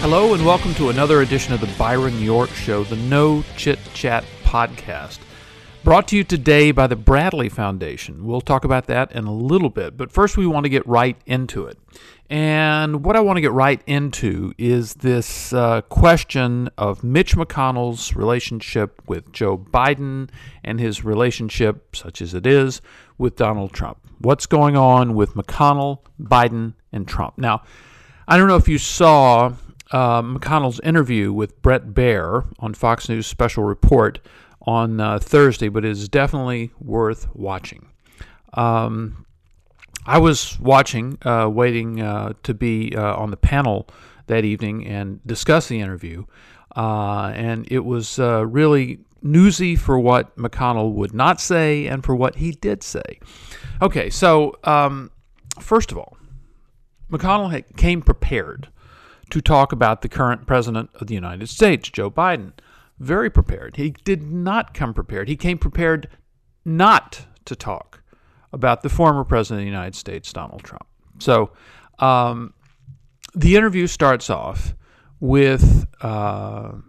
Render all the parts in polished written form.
Hello and welcome to another edition of the Byron York Show, the No Chit Chat podcast, brought to you today by the Bradley Foundation. We'll talk about that in a little bit, but first we want to get right into it. And what I want to get right into is this question of Mitch McConnell's relationship with Joe Biden and his relationship, such as it is, with Donald Trump. What's going on with McConnell, Biden, and Trump? Now, I don't know if you saw McConnell's interview with Bret Baier on Fox News Special Report on Thursday, but it is definitely worth watching. I was watching, waiting to be on the panel that evening and discuss the interview, and it was really newsy for what McConnell would not say and for what he did say. Okay, so first of all, McConnell came prepared to talk about the current president of the United States, Joe Biden. Very prepared. He did not come prepared. He came prepared not to talk about the former president of the United States, Donald Trump. So the interview starts off with Bret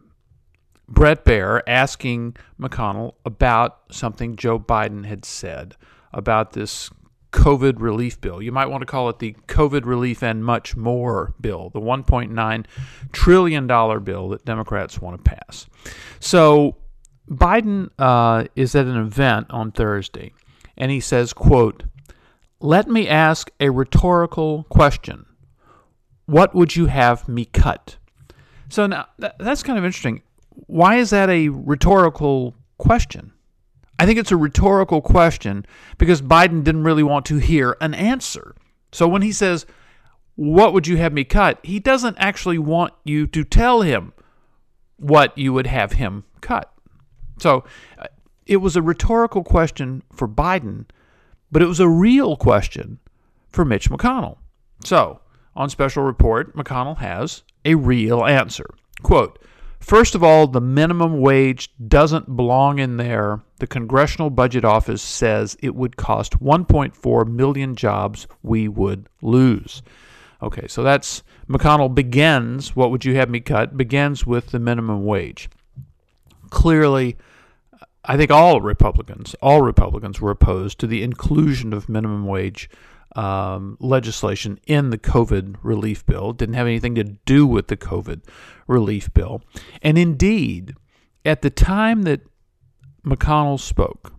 Baier asking McConnell about something Joe Biden had said about this COVID relief bill. You might want to call it the COVID relief and much more bill, the $1.9 trillion bill that Democrats want to pass. So Biden is at an event on Thursday, and he says, quote, "Let me ask a rhetorical question. What would you have me cut?" So now that's kind of interesting. Why is that a rhetorical question? I think it's a rhetorical question because Biden didn't really want to hear an answer. So when he says, "What would you have me cut?" he doesn't actually want you to tell him what you would have him cut. So it was a rhetorical question for Biden, but it was a real question for Mitch McConnell. So on Special Report, McConnell has a real answer. Quote, "First of all, the minimum wage doesn't belong in there. The Congressional Budget Office says it would cost 1.4 million jobs we would lose." Okay, so that's McConnell begins, "What would you have me cut?" begins with the minimum wage. Clearly, I think all Republicans were opposed to the inclusion of minimum wage legislation in the COVID relief bill. It didn't have anything to do with the COVID relief bill. And indeed, at the time that McConnell spoke,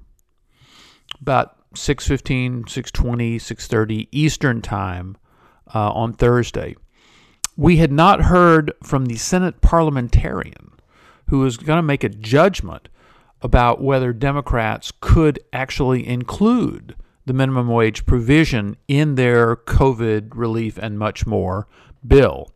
about 6:15, 6:20, 6:30 Eastern Time on Thursday, we had not heard from the Senate parliamentarian who was going to make a judgment about whether Democrats could actually include the minimum wage provision in their COVID relief and much more bill,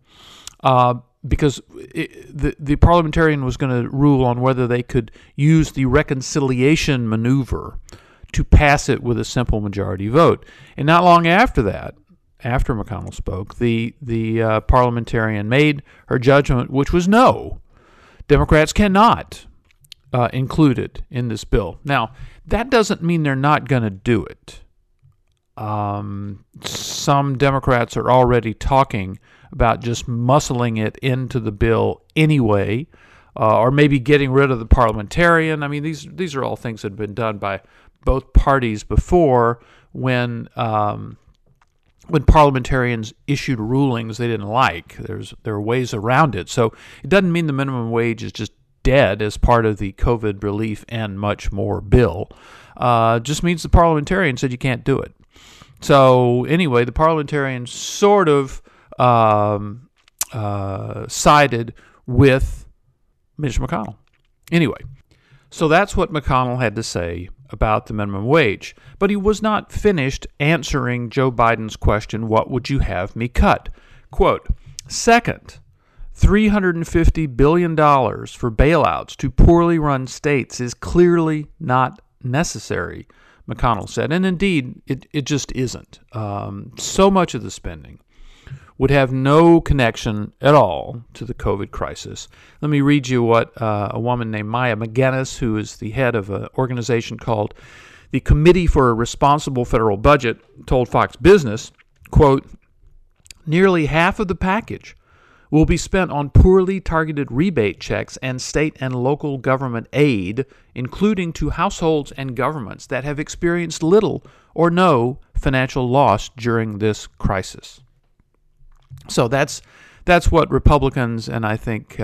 because the parliamentarian was going to rule on whether they could use the reconciliation maneuver to pass it with a simple majority vote. And not long after that, after McConnell spoke, the parliamentarian made her judgment, which was no, Democrats cannot include it in this bill. Now, that doesn't mean they're not going to do it. Some Democrats are already talking about just muscling it into the bill anyway, or maybe getting rid of the parliamentarian. I mean, these are all things that have been done by both parties before when parliamentarians issued rulings they didn't like. There are ways around it. So it doesn't mean the minimum wage is just dead as part of the COVID relief and much more bill. Just means the parliamentarian said you can't do it. So anyway, the parliamentarians sort of sided with Mitch McConnell. Anyway, so that's what McConnell had to say about the minimum wage. But he was not finished answering Joe Biden's question, "What would you have me cut?" Quote, "Second, $350 billion for bailouts to poorly run states is clearly not necessary," McConnell said. And indeed, it just isn't. So much of the spending would have no connection at all to the COVID crisis. Let me read you what a woman named Maya McGinnis, who is the head of an organization called the Committee for a Responsible Federal Budget, told Fox Business, quote, "Nearly half of the package will be spent on poorly targeted rebate checks and state and local government aid, including to households and governments that have experienced little or no financial loss during this crisis. So that's what Republicans and I think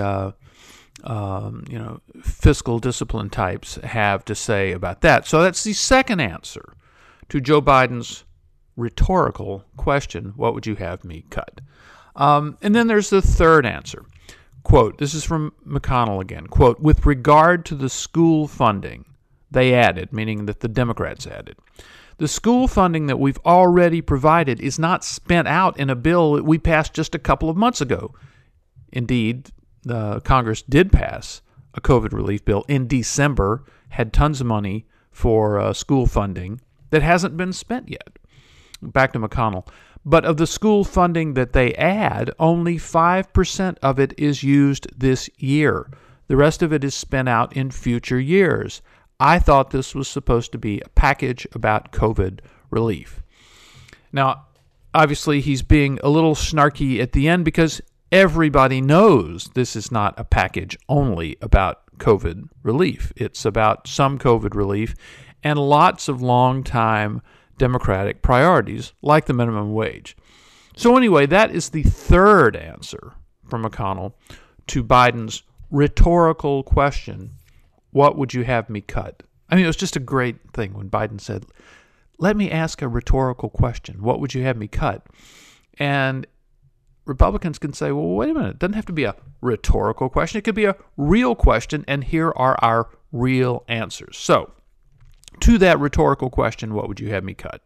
fiscal discipline types have to say about that. So that's the second answer to Joe Biden's rhetorical question, what would you have me cut? And then there's the third answer. Quote, this is from McConnell again. Quote, with regard to the school funding, they added, meaning that the Democrats added, the school funding that we've already provided is not spent out in a bill that we passed just a couple of months ago. Indeed, Congress did pass a COVID relief bill in December, had tons of money for school funding that hasn't been spent yet. Back to McConnell. But of the school funding that they add, only 5% of it is used this year. The rest of it is spent out in future years. I thought this was supposed to be a package about COVID relief. Now, obviously, he's being a little snarky at the end because everybody knows this is not a package only about COVID relief. It's about some COVID relief and lots of long-time Democratic priorities, like the minimum wage. So anyway, that is the third answer from McConnell to Biden's rhetorical question, what would you have me cut? I mean, it was just a great thing when Biden said, let me ask a rhetorical question. What would you have me cut? And Republicans can say, well, wait a minute. It doesn't have to be a rhetorical question. It could be a real question, and here are our real answers. So, to that rhetorical question, what would you have me cut?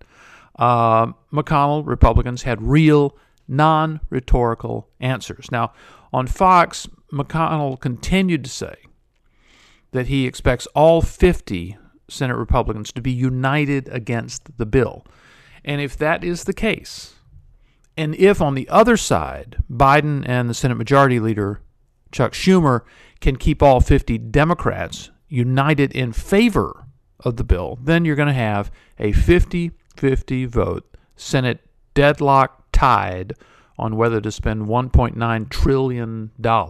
McConnell, Republicans, had real, non-rhetorical answers. Now, on Fox, McConnell continued to say that he expects all 50 Senate Republicans to be united against the bill. And if that is the case, and if on the other side, Biden and the Senate Majority Leader, Chuck Schumer, can keep all 50 Democrats united in favor of the bill, then you're going to have a 50-50 vote, Senate deadlock tied on whether to spend $1.9 trillion.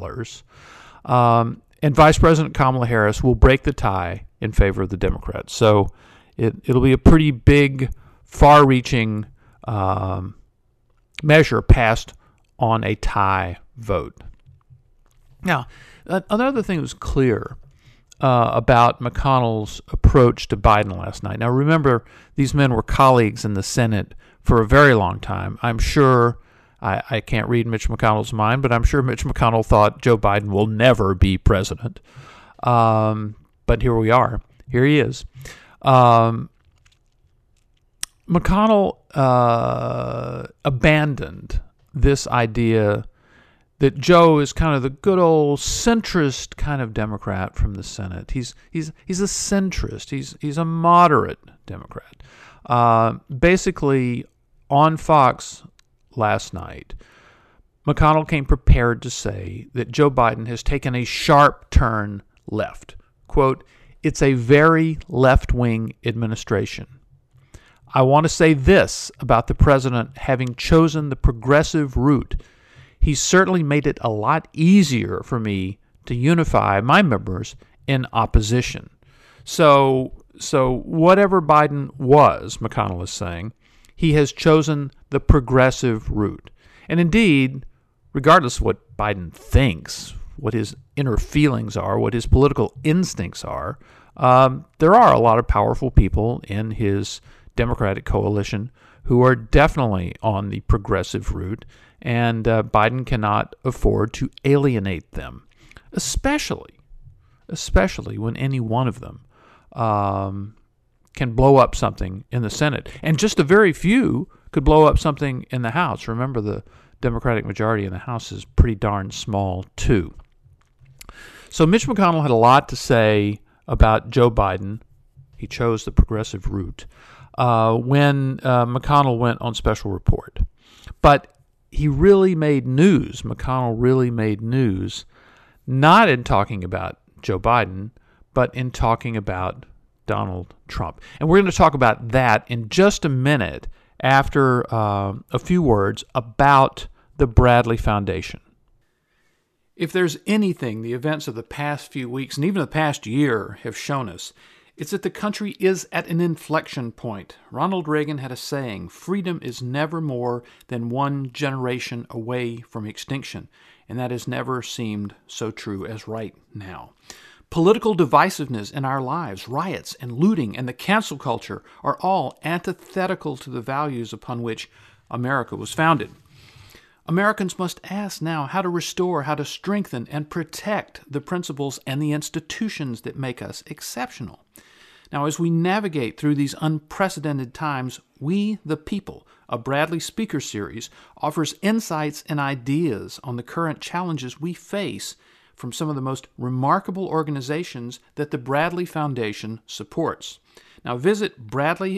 And Vice President Kamala Harris will break the tie in favor of the Democrats. So it'll be a pretty big, far-reaching measure passed on a tie vote. Now, another thing that was clear about McConnell's approach to Biden last night. Now, remember, these men were colleagues in the Senate for a very long time. I'm sure, I can't read Mitch McConnell's mind, but I'm sure Mitch McConnell thought Joe Biden will never be president. But here we are. Here he is. McConnell abandoned this idea that Joe is kind of the good old centrist kind of Democrat from the Senate. He's a centrist. He's a moderate Democrat. Basically, on Fox last night, McConnell came prepared to say that Joe Biden has taken a sharp turn left. Quote, it's a very left-wing administration. I want to say this about the president having chosen the progressive route. He's certainly made it a lot easier for me to unify my members in opposition. So whatever Biden was, McConnell is saying, he has chosen the progressive route. And indeed, regardless of what Biden thinks, what his inner feelings are, what his political instincts are, there are a lot of powerful people in his Democratic coalition who are definitely on the progressive route, and Biden cannot afford to alienate them, especially when any one of them can blow up something in the Senate. And just a very few could blow up something in the House. Remember, the Democratic majority in the House is pretty darn small, too. So Mitch McConnell had a lot to say about Joe Biden. He chose the progressive route when McConnell went on special report. But he really made news. McConnell really made news, not in talking about Joe Biden, but in talking about Donald Trump. And we're going to talk about that in just a minute after a few words about the Bradley Foundation. If there's anything the events of the past few weeks and even the past year have shown us, it's that the country is at an inflection point. Ronald Reagan had a saying, freedom is never more than one generation away from extinction, and that has never seemed so true as right now. Political divisiveness in our lives, riots and looting, and the cancel culture are all antithetical to the values upon which America was founded. Americans must ask now how to restore, how to strengthen, and protect the principles and the institutions that make us exceptional. Now, as we navigate through these unprecedented times, We the People, a Bradley Speaker Series, offers insights and ideas on the current challenges we face from some of the most remarkable organizations that the Bradley Foundation supports. Now visit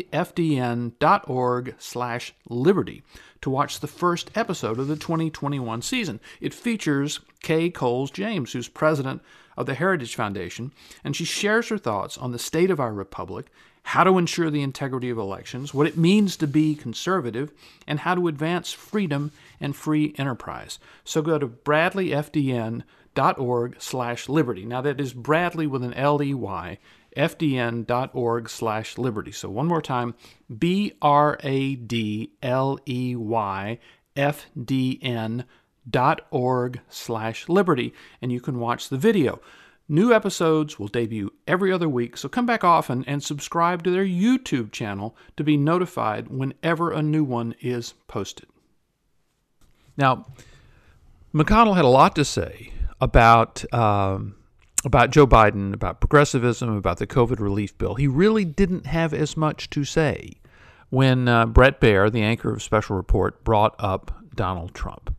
bradleyfdn.org/liberty to watch the first episode of the 2021 season. It features Kay Coles James, who's president of the Heritage Foundation, and she shares her thoughts on the state of our republic, how to ensure the integrity of elections, what it means to be conservative, and how to advance freedom and free enterprise. So go to bradleyfdn.org/liberty. Now that is Bradley with an L-E-Y, fdn.org/liberty. So one more time, BRADLEY, fdn.org/liberty, and you can watch the video. New episodes will debut every other week, so come back often and subscribe to their YouTube channel to be notified whenever a new one is posted. Now, McConnell had a lot to say about Joe Biden, about progressivism, about the COVID relief bill. He really didn't have as much to say when Bret Baier, the anchor of Special Report, brought up Donald Trump.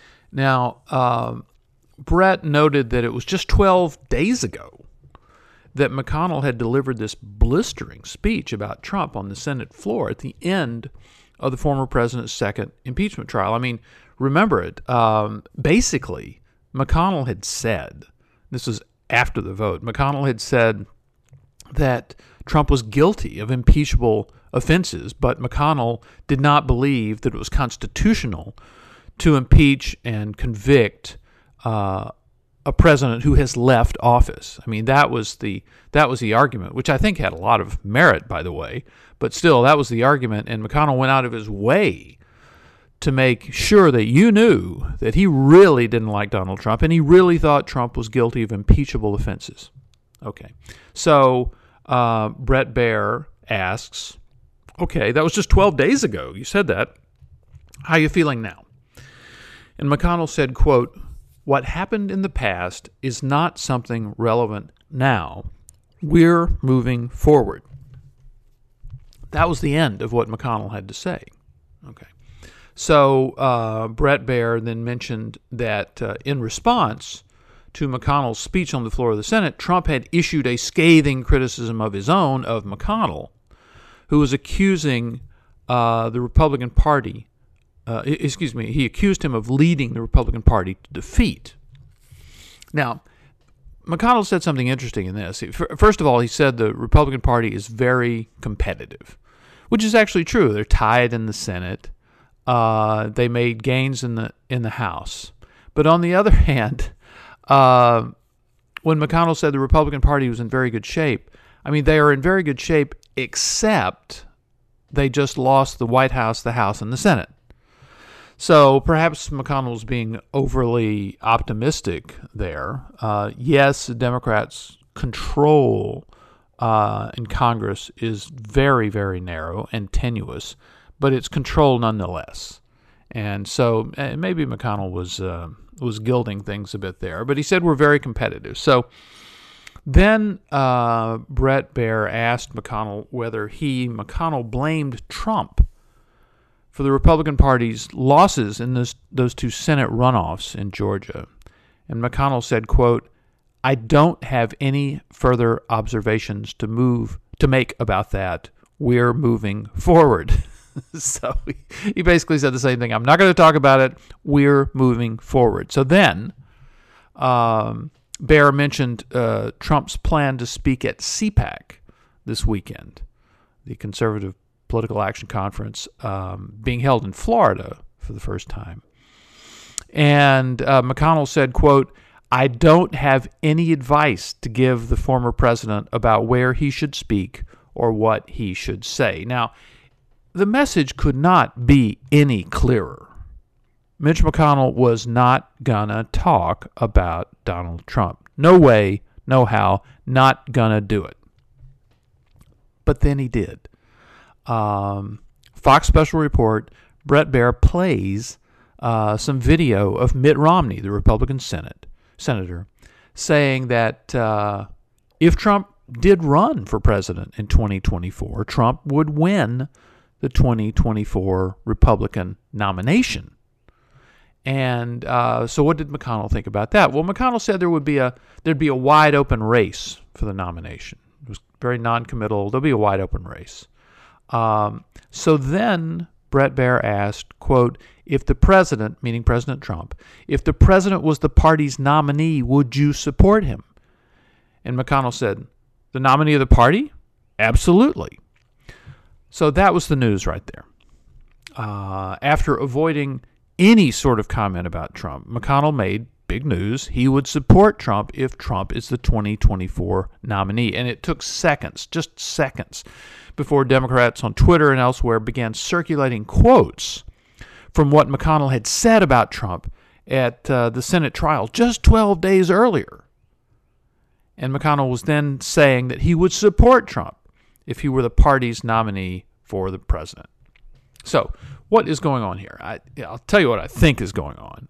Now, Bret noted that it was just 12 days ago that McConnell had delivered this blistering speech about Trump on the Senate floor at the end of the former president's second impeachment trial. I mean, remember it. Basically, McConnell had said, this was after the vote, McConnell had said that Trump was guilty of impeachable offenses, but McConnell did not believe that it was constitutional to impeach and convict a president who has left office. I mean, that was the argument, which I think had a lot of merit, by the way. But still, that was the argument, and McConnell went out of his way to make sure that you knew that he really didn't like Donald Trump, and he really thought Trump was guilty of impeachable offenses. Okay, so Bret Baier asks, okay, that was just 12 days ago. You said that. How are you feeling now? And McConnell said, quote, "What happened in the past is not something relevant now. We're moving forward." That was the end of what McConnell had to say. Okay. So Bret Baier then mentioned that in response to McConnell's speech on the floor of the Senate, Trump had issued a scathing criticism of his own, of McConnell, who was accusing the Republican Party he accused him of leading the Republican Party to defeat. Now, McConnell said something interesting in this. First of all, he said the Republican Party is very competitive, which is actually true. They're tied in the Senate. They made gains in the House. But on the other hand, when McConnell said the Republican Party was in very good shape, I mean, they are in very good shape, except they just lost the White House, the House, and the Senate. So perhaps McConnell's being overly optimistic there. Yes, the Democrats' control in Congress is very, very narrow and tenuous, but it's control nonetheless. And so maybe McConnell was gilding things a bit there, but he said we're very competitive. So then Bret Baier asked McConnell whether McConnell blamed Trump for the Republican Party's losses in those two Senate runoffs in Georgia. And McConnell said, quote, "I don't have any further observations to make about that. We're moving forward." So he basically said the same thing. I'm not going to talk about it. We're moving forward. So then Baier mentioned Trump's plan to speak at CPAC this weekend, the Conservative Political Action Conference being held in Florida for the first time. And McConnell said, quote, I don't have any advice to give the former president about where he should speak or what he should say. Now, the message could not be any clearer. Mitch McConnell was not gonna talk about Donald Trump. No way, no how, not gonna do it. But then he did. Fox Special Report, Bret Baier plays some video of Mitt Romney, the Republican senator, saying that if Trump did run for president in 2024, Trump would win the 2024 Republican nomination. And so what did McConnell think about that? Well, McConnell said there'd be a wide open race for the nomination. It was very non-committal. There'll be a wide open race. So then Bret Baier asked, quote, if the president, meaning President Trump, if the president was the party's nominee, would you support him? And McConnell said, the nominee of the party? Absolutely. So that was the news right there. After avoiding any sort of comment about Trump, McConnell made big news. He would support Trump if Trump is the 2024 nominee. And it took seconds, just seconds, before Democrats on Twitter and elsewhere began circulating quotes from what McConnell had said about Trump at the Senate trial just 12 days earlier. And McConnell was then saying that he would support Trump if he were the party's nominee for the president. So, what is going on here? I'll tell you what I think is going on.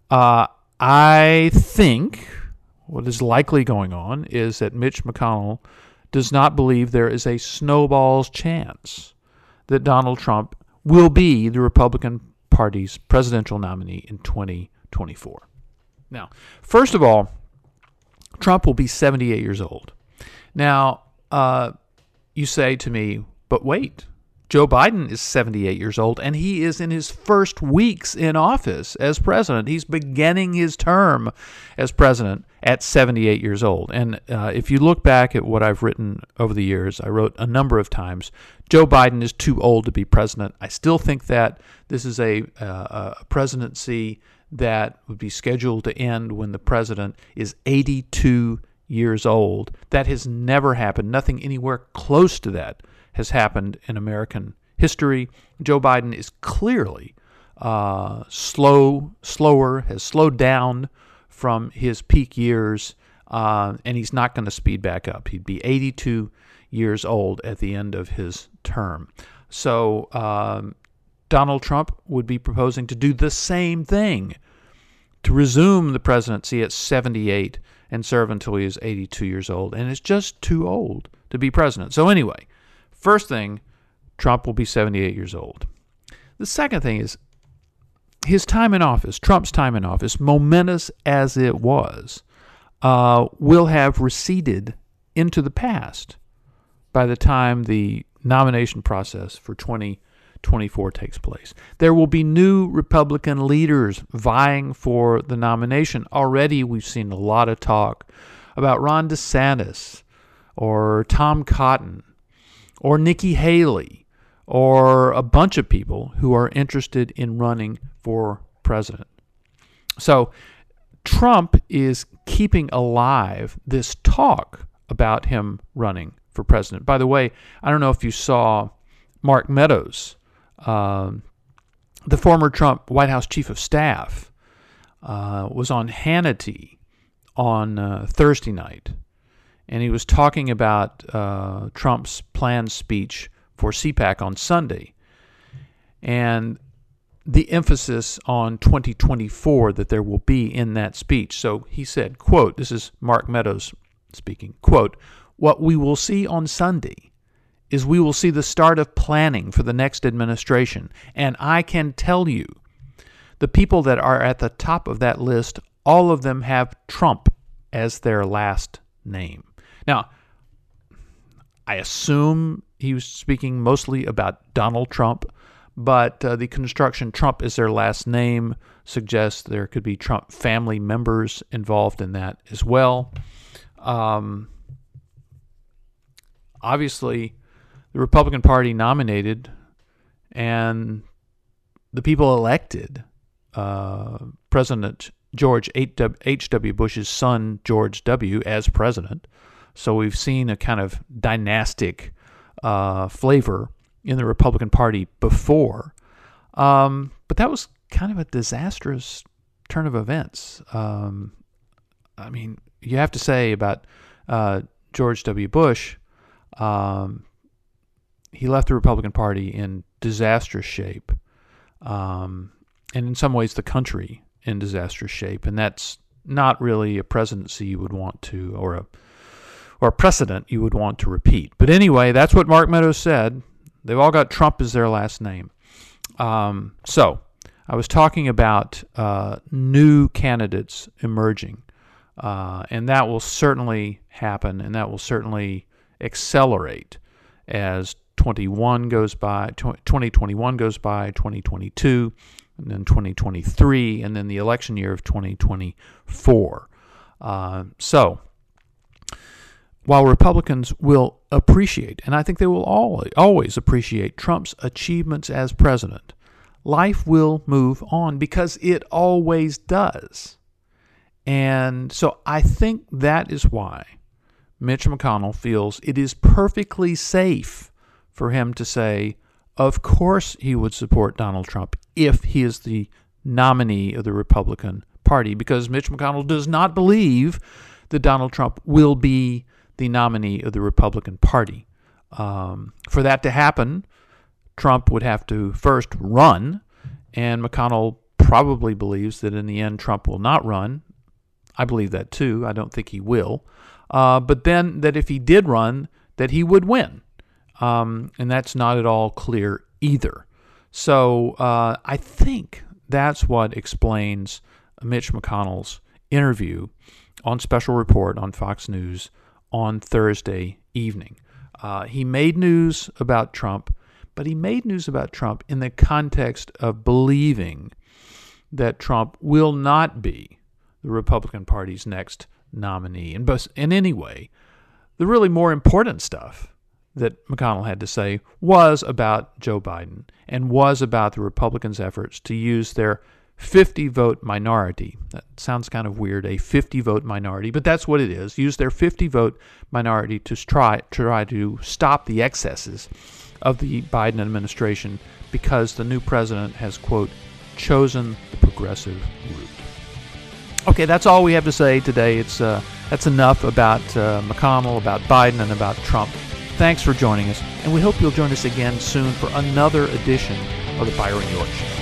I think what is likely going on is that Mitch McConnell does not believe there is a snowball's chance that Donald Trump will be the Republican Party's presidential nominee in 2024. Now, first of all, Trump will be 78 years old. Now, you say to me, but wait, Joe Biden is 78 years old, and he is in his first weeks in office as president. He's beginning his term as president at 78 years old. And if you look back at what I've written over the years, I wrote a number of times, Joe Biden is too old to be president. I still think that this is a presidency that would be scheduled to end when the president is 82 years old. That has never happened. Nothing anywhere close to that has happened in American history. Joe Biden is clearly slower, has slowed down from his peak years, and he's not going to speed back up. He'd be 82 years old at the end of his term. So Donald Trump would be proposing to do the same thing, to resume the presidency at 78 and serve until he is 82 years old, and is just too old to be president. So anyway, first thing, Trump will be 78 years old. The second thing is his time in office, Trump's time in office, momentous as it was, will have receded into the past by the time the nomination process for 2024 takes place. There will be new Republican leaders vying for the nomination. Already we've seen a lot of talk about Ron DeSantis or Tom Cotton or Nikki Haley, or a bunch of people who are interested in running for president. So Trump is keeping alive this talk about him running for president. By the way, I don't know if you saw Mark Meadows, the former Trump White House chief of staff, was on Hannity on Thursday night. And he was talking about Trump's planned speech for CPAC on Sunday and the emphasis on 2024 that there will be in that speech. So he said, quote, this is Mark Meadows speaking, quote, what we will see on Sunday is we will see the start of planning for the next administration. And I can tell you, the people that are at the top of that list, all of them have Trump as their last name. Now, I assume he was speaking mostly about Donald Trump, but the construction Trump is their last name suggests there could be Trump family members involved in that as well. Obviously, the Republican Party nominated and the people elected President George H.W. Bush's son, George W., as president. So we've seen a kind of dynastic flavor in the Republican Party before. But that was kind of a disastrous turn of events. I mean, you have to say about George W. Bush, he left the Republican Party in disastrous shape, and in some ways the country in disastrous shape, and that's not really a presidency you would want to, or a precedent you would want to repeat. But anyway, that's what Mark Meadows said. They've all got Trump as their last name. So I was talking about new candidates emerging, and that will certainly happen, and that will certainly accelerate as 2021 goes by, 2022, and then 2023, and then the election year of 2024. So while Republicans will appreciate, and I think they will always appreciate, Trump's achievements as president, life will move on because it always does. And so I think that is why Mitch McConnell feels it is perfectly safe for him to say, of course he would support Donald Trump if he is the nominee of the Republican Party, because Mitch McConnell does not believe that Donald Trump will be the nominee of the Republican Party. For that to happen, Trump would have to first run, and McConnell probably believes that in the end Trump will not run. I believe that too. I don't think he will. But then that if he did run, that he would win. And that's not at all clear either. So I think that's what explains Mitch McConnell's interview on Special Report on Fox News on Thursday evening. He made news about Trump, but he made news about Trump in the context of believing that Trump will not be the Republican Party's next nominee. And anyway, the really more important stuff that McConnell had to say was about Joe Biden and was about the Republicans' efforts to use their 50-vote minority. That sounds kind of weird, a 50-vote minority, but that's what it is. Use their 50-vote minority to try to stop the excesses of the Biden administration because the new president has, quote, chosen the progressive route. Okay, that's all we have to say today. That's enough about McConnell, about Biden, and about Trump. Thanks for joining us, and we hope you'll join us again soon for another edition of the Byron York Show.